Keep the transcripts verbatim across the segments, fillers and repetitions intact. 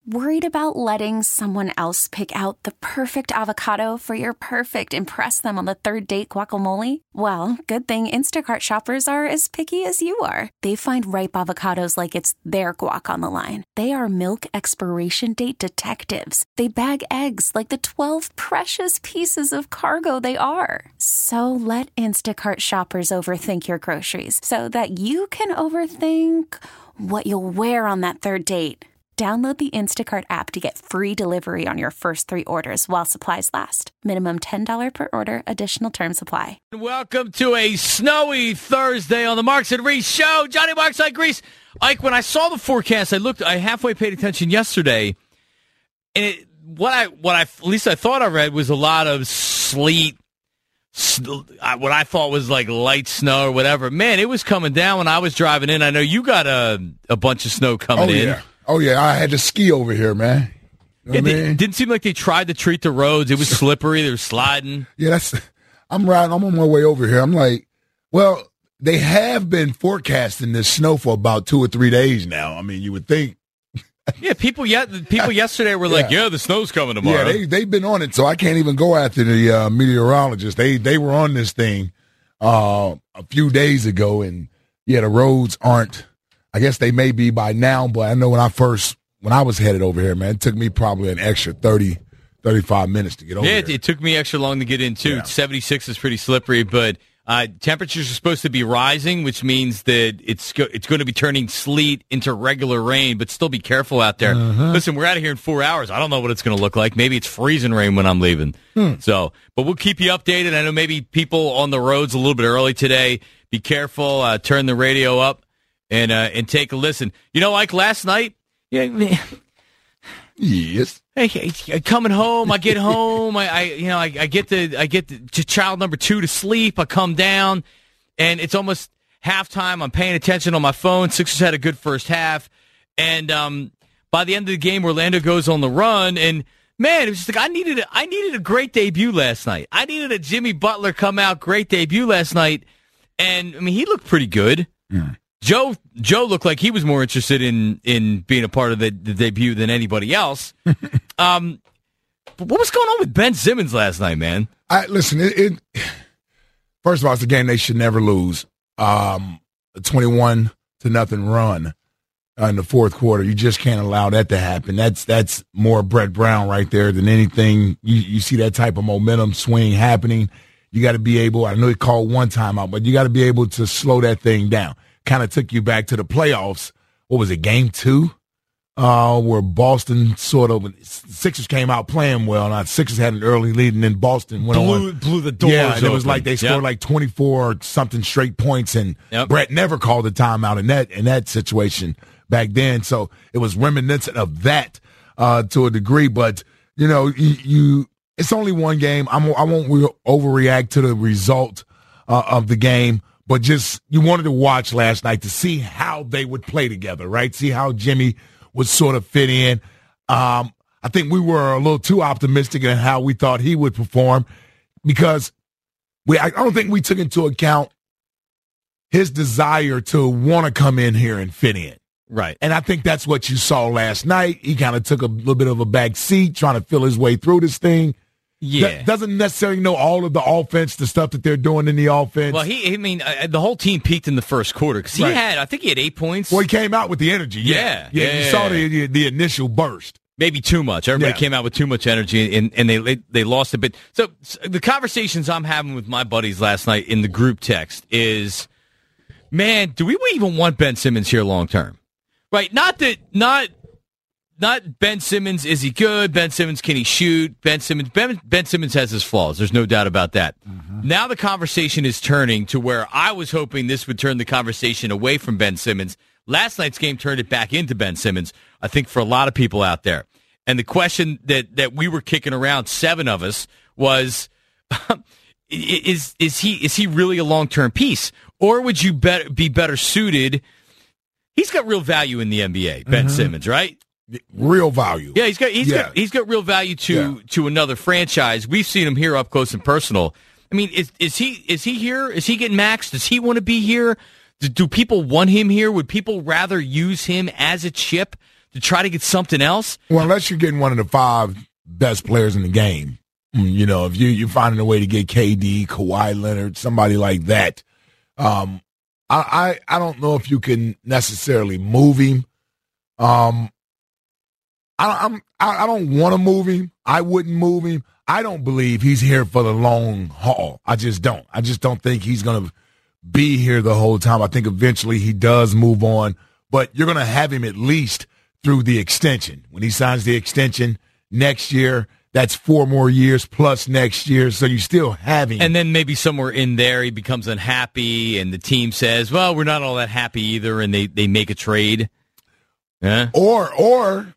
Worried about letting someone else pick out the perfect avocado for your perfect impress them on the third date guacamole? Well, good thing Instacart shoppers are as picky as you are. They find ripe avocados like it's their guac on the line. They are milk expiration date detectives. They bag eggs like the twelve precious pieces of cargo they are. So let Instacart shoppers overthink your groceries so that you can overthink what you'll wear on that third date. Download the Instacart app to get free delivery on your first three orders while supplies last. Minimum ten dollars per order. Additional terms apply. Welcome to a snowy Thursday on the Marks and Reese Show. Johnny Marks, Ike Reese. Ike, when I saw the forecast, I looked. I halfway paid attention yesterday, and it, what I what I at least I thought I read was a lot of sleet. What I thought was like light snow or whatever. Man, it was coming down when I was driving in. I know you got a a bunch of snow coming oh, in. Yeah. Oh, yeah, I had to ski over here, man. You know yeah, what I it mean? didn't seem like they tried to treat the roads. It was slippery. They were sliding. Yeah, that's. I'm riding. I'm on my way over here. I'm like, well, they have been forecasting this snow for about two or three days now. I mean, you would think. Yeah, people yet people yesterday were like, yeah. yeah, the snow's coming tomorrow. Yeah, they, they've been on it, so I can't even go after the uh, meteorologists. They, they were on this thing uh, a few days ago, and, yeah, the roads aren't. I guess they may be by now, but I know when I first, when I was headed over here, man, it took me probably an extra thirty, thirty-five minutes to get over yeah, here. Yeah, it, it took me extra long to get in, too. Yeah. seventy-six is pretty slippery, but uh, temperatures are supposed to be rising, which means that it's go- it's going to be turning sleet into regular rain, but still be careful out there. Uh-huh. Listen, we're out of here in four hours. I don't know what it's going to look like. Maybe it's freezing rain when I'm leaving. Hmm. So, but we'll keep you updated. I know maybe people on the roads a little bit early today. Be careful. Uh, turn the radio up. And uh, and take a listen. You know, like last night, yeah, man. Yes. Hey, hey, coming home, I get home, I, I you know, I, I get the I get the child number two to sleep. I come down, and it's almost halftime. I'm paying attention on my phone. Sixers had a good first half, and um, by the end of the game, Orlando goes on the run, and man, it was just like I needed a, I needed a great debut last night. I needed a Jimmy Butler come out great debut last night, and I mean he looked pretty good. Mm. Joe Joe looked like he was more interested in, in being a part of the, the debut than anybody else. um, but what was going on with Ben Simmons last night, man? I, listen, it, it, first of all, it's a game they should never lose. Um, a twenty-one to nothing run uh, in the fourth quarter. You just can't allow that to happen. That's that's more Brett Brown right there than anything. You, you see that type of momentum swing happening. You got to be able, I know he called one timeout, but you got to be able to slow that thing down. Kind of took you back to the playoffs. What was it, game two? Uh, where Boston sort of, Sixers came out playing well. Now, Sixers had an early lead, and then Boston went blew, on. Blew the doors Yeah, and it was open. like they scored yep. like twenty-four something straight points, and yep. Brett never called a timeout in that in that situation back then. So it was reminiscent of that uh, to a degree. But, you know, you, you it's only one game. I'm, I won't re- overreact to the result uh, of the game. But just, you wanted to watch last night to see how they would play together, right? See how Jimmy would sort of fit in. Um, I think we were a little too optimistic in how we thought he would perform because we, I don't think we took into account his desire to want to come in here and fit in. Right. And I think that's what you saw last night. He kind of took a little bit of a back seat, trying to feel his way through this thing. Yeah. D- doesn't necessarily know all of the offense, the stuff that they're doing in the offense. Well, he, I mean, uh, the whole team peaked in the first quarter because he right. had, I think he had eight points. Well, he came out with the energy. Yeah. Yeah. Yeah. yeah you yeah, saw yeah. the, the initial burst. Maybe too much. Everybody Yeah. came out with too much energy, and, and they they lost a bit. So, so the conversations I'm having with my buddies last night in the group text is, man, do we even want Ben Simmons here long term? Right? Not that, not, not Ben Simmons. Is he good? Ben Simmons, can he shoot? Ben Simmons, Ben, Ben Simmons has his flaws. There's no doubt about that. Mm-hmm. Now the conversation is turning to where I was hoping this would turn the conversation away from Ben Simmons. Last night's game turned it back into Ben Simmons, I think, for a lot of people out there. And the question that, that we were kicking around, seven of us, was, is is he is he really a long-term piece? Or would you bet, be better suited? He's got real value in the N B A, Ben mm-hmm. Simmons, right? Real value. Yeah, he's got he's yeah. got he's got real value to yeah. to another franchise. We've seen him here up close and personal. I mean, is is he is he here? Is he getting maxed? Does he want to be here? Do, do people want him here? Would people rather use him as a chip to try to get something else. Well, unless you're getting one of the five best players in the game, you know, if you, you're finding a way to get K D, Kawhi Leonard, somebody like that, um, I, I I don't know if you can necessarily move him. Um, I, I'm I, I don't want to move him. I wouldn't move him. I don't believe he's here for the long haul. I just don't. I just don't think he's going to be here the whole time. I think eventually he does move on, but you're going to have him at least through the extension. When he signs the extension next year, that's four more years plus next year, so you still have him. And then maybe somewhere in there he becomes unhappy, and the team says, well, we're not all that happy either, and they, they make a trade. Yeah. Or or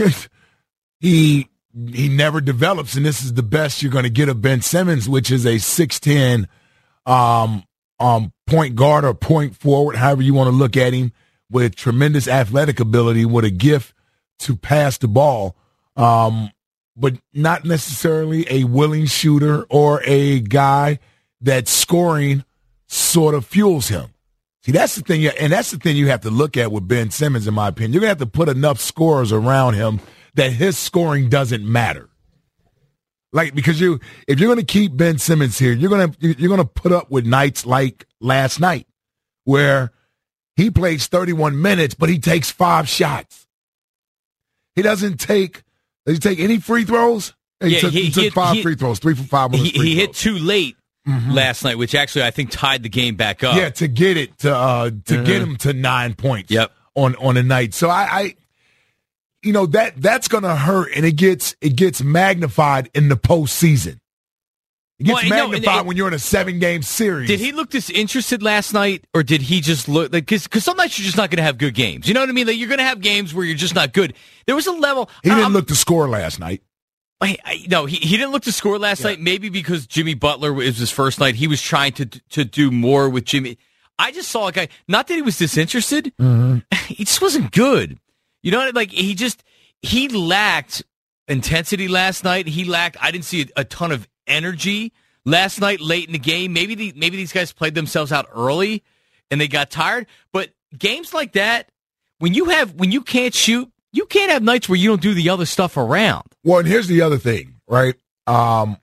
he he never develops, and this is the best you're going to get of Ben Simmons, which is a six ten um, um, point guard or point forward, however you want to look at him, with tremendous athletic ability, with a gift to pass the ball, um, but not necessarily a willing shooter or a guy that scoring sort of fuels him. See, that's the thing, and that's the thing you have to look at with Ben Simmons, in my opinion. You're going to have to put enough scorers around him that his scoring doesn't matter. Like, because you, if you're going to keep Ben Simmons here, you're going to you're going to put up with nights like last night, where he plays thirty-one minutes, but he takes five shots. He doesn't take. Does he take any free throws? He yeah, took, he, he took he, five he, free throws, three for five on his he, free he throws. hit too late mm-hmm. last night, which actually I think tied the game back up. Yeah, to get it to uh, to mm-hmm. get him to nine points. Yep. on on a night. So I, I you know that that's going to hurt, and it gets it gets magnified in the postseason. It gets well, magnified no, it, when you're in a seven game series. Did he look disinterested last night, or did he just look like? Because because some nights you're just not going to have good games. You know what I mean? Like, you're going to have games where you're just not good. There was a level. He didn't um, look to score last night. I, I, no, he, he didn't look to score last yeah. night. Maybe because Jimmy Butler was his first night. He was trying to to do more with Jimmy. I just saw a guy. Not that he was disinterested. Mm-hmm. He just wasn't good. You know, like he just he lacked intensity last night. He lacked. I didn't see a, a ton of energy last night late in the game. Maybe the, maybe these guys played themselves out early and they got tired. But games like that, when you have when you can't shoot, you can't have nights where you don't do the other stuff around. Well, and here's the other thing, right? Um,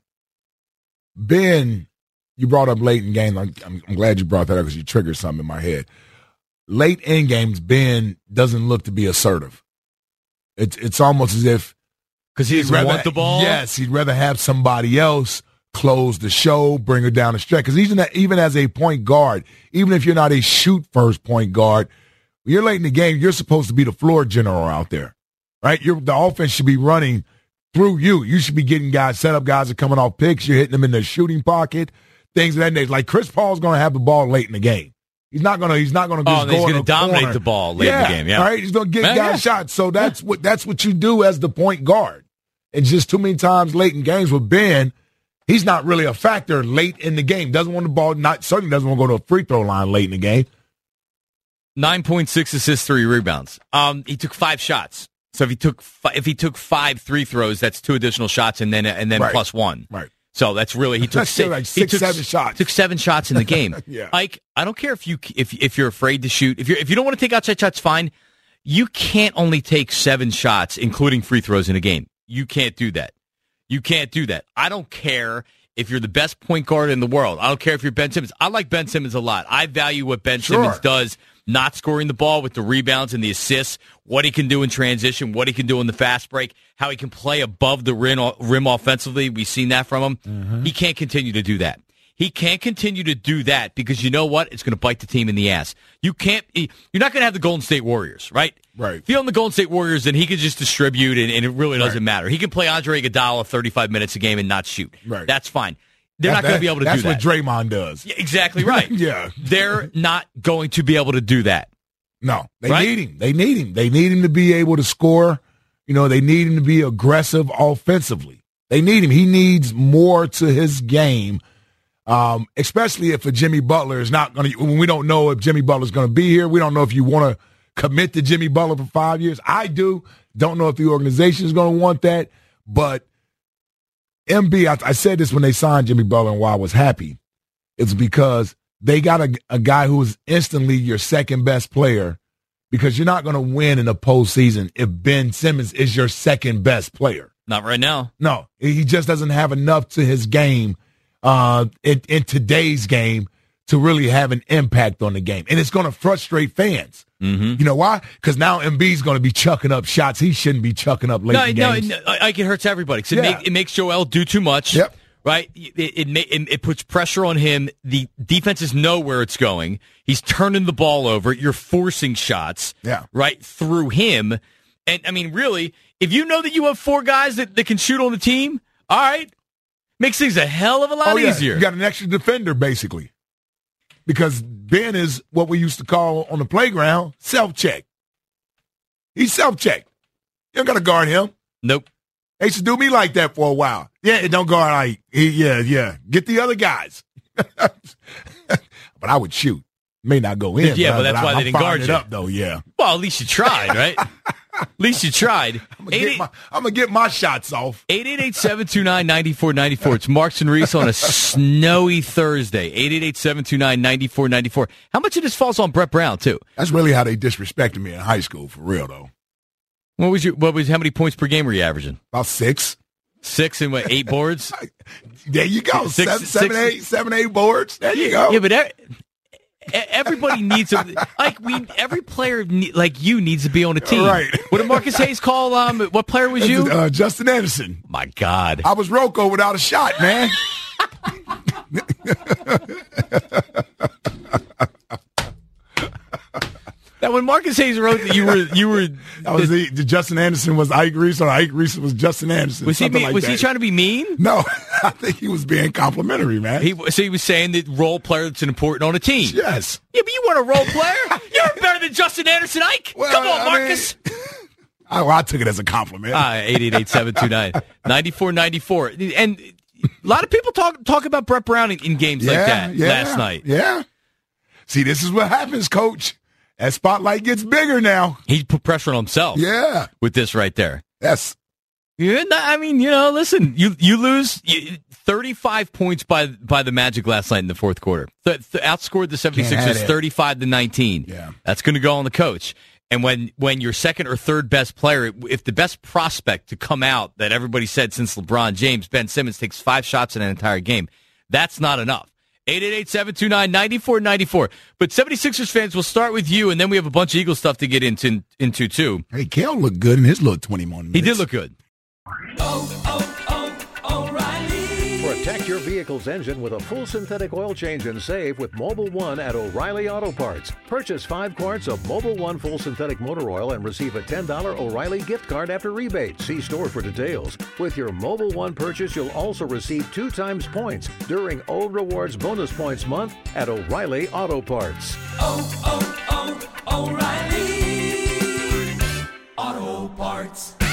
Ben, you brought up late in game. I'm, I'm glad you brought that up because you triggered something in my head. Late in games, Ben doesn't look to be assertive. It's it's almost as if because he doesn't want the ball. Yes, he'd rather have somebody else close the show, bring her down the stretch. Because even even as a point guard, even if you're not a shoot first point guard, when you're late in the game, you're supposed to be the floor general out there, right? You're, the offense should be running through you. You should be getting guys set up. Guys are coming off picks. You're hitting them in the shooting pocket, things of that nature. Like Chris Paul's going to have the ball late in the game. He's not gonna. He's not gonna just oh, go. He's going to dominate corner. the ball late yeah, in the game. Yeah, right. He's going to get Man, guys yeah. shots. So that's yeah. what that's what you do as the point guard. And just too many times late in games with Ben, he's not really a factor late in the game. Doesn't want the ball. Not certainly doesn't want to go to a free throw line late in the game. Nine point six assists, three rebounds. Um, he took five shots. So if he took fi- if he took five three throws, that's two additional shots, and then and then right. plus one. Right. So that's really he took that's six, like six he took, seven shots. Took seven shots in the game. yeah. Ike, I don't care if you if if you're afraid to shoot. If you if you don't want to take outside shots, fine. You can't only take seven shots, including free throws, in a game. You can't do that. You can't do that. I don't care if you're the best point guard in the world. I don't care if you're Ben Simmons. I like Ben Simmons a lot. I value what Ben sure. Simmons does. Not scoring the ball with the rebounds and the assists, what he can do in transition, what he can do in the fast break, how he can play above the rim, rim offensively. We've seen that from him. Mm-hmm. He can't continue to do that. He can't continue to do that because you know what? It's going to bite the team in the ass. You can't. You're not going to have the Golden State Warriors, right? Right. If you're on the Golden State Warriors, then he can just distribute, and, and it really doesn't right. matter. He can play Andre Iguodala thirty-five minutes a game and not shoot. Right. That's fine. They're that, not going to be able to do that. That's what Draymond does. Yeah, exactly right. yeah. They're not going to be able to do that. No, they right? need him. They need him. They need him to be able to score. You know, they need him to be aggressive offensively. They need him. He needs more to his game, um, especially if a Jimmy Butler is not going to – when we don't know if Jimmy Butler is going to be here. We don't know if you want to commit to Jimmy Butler for five years. I do. Don't know if the organization is going to want that. But M B, I, I said this when they signed Jimmy Butler and why I was happy. It's because – they got a, a guy who is instantly your second best player because you're not going to win in the postseason if Ben Simmons is your second best player. Not right now. No, he just doesn't have enough to his game uh, in, in today's game to really have an impact on the game. And it's going to frustrate fans. Mm-hmm. You know why? Because now Embiid's going to be chucking up shots he shouldn't be chucking up late no, in no, games. No, I, I, it hurts everybody. Cause it, Yeah. make, it makes Joel do too much. Yep. Right? It, it, it, it puts pressure on him. The defenses know where it's going. He's turning the ball over. You're forcing shots. Yeah. Right? Through him. And, I mean, really, if you know that you have four guys that, that can shoot on the team, all right, makes things a hell of a lot oh, yeah. easier. You got an extra defender, basically. Because Ben is what we used to call on the playground self-check. He's self-check. You don't got to guard him. Nope. They used to do me like that for a while. Yeah, it don't guard like, yeah, yeah. Get the other guys. But I would shoot. May not go in. Yeah, but, but that's I, why I'm they didn't guard it you. up, though, yeah. Well, at least you tried, right? At least you tried. I'm going to get my shots off. eight eight eight, seven two nine, nine four nine four. It's Marks and Reese on a snowy Thursday. eight eight eight, seven two nine, nine four nine four. How much of this falls on Brett Brown, too? That's really how they disrespected me in high school, for real, though. What was your? What was? How many points per game were you averaging? About six. Six and what? Eight boards. There you go. Six, seven, six, seven, six. eight, seven, eight boards. There you go. Yeah, but e- everybody needs a like we. Every player ne- like you needs to be on a team. Right. What did Marcus Hayes call? Um, what player was you? Uh, Justin Anderson. My God. I was Rocco without a shot, man. Now, when Marcus Hayes wrote that you were you were That was the, the Justin Anderson was Ike Reese, or Ike Reese was Justin Anderson. was he something be, like was that. he trying to be mean? No, I think he was being complimentary, man. He so he was saying that role player that's important on a team. yes. Yeah, but you weren't a role player. You're better than Justin Anderson, Ike. Well, Come on, I Marcus. mean, I, well, I took it as a compliment. Ah, eight eight eight, seven two nine, nine four nine four. And a lot of people talk talk about Brett Brown in, in games yeah, like that yeah, last night. Yeah. See, this is what happens, Coach. That spotlight gets bigger now. He put pressure on himself. Yeah. With this right there. Yes. Yeah, I mean, you know, listen, you you lose you, thirty-five points by by the Magic last night in the fourth quarter. Th- th- outscored the seventy-sixers thirty-five to nineteen. Yeah. That's going to go on the coach. And when, when your second or third best player, if the best prospect to come out that everybody said since LeBron James, Ben Simmons, takes five shots in an entire game, that's not enough. eight eight eight, seven two nine, nine four nine four. But seventy-sixers fans, we'll start with you, and then we have a bunch of Eagles stuff to get into, into too. Hey, Kel looked good in his little twenty-one minutes. He did look good. Oh, oh, oh, O'Reilly. Protect your vehicle's engine with a full synthetic oil change and save with Mobil one at O'Reilly Auto Parts. Purchase five quarts of Mobil one full synthetic motor oil and receive a ten dollars O'Reilly gift card after rebate. See store for details. With your Mobil one purchase, you'll also receive two times points during O Rewards Bonus Points Month at O'Reilly Auto Parts. Oh, oh, oh, O'Reilly Auto Parts.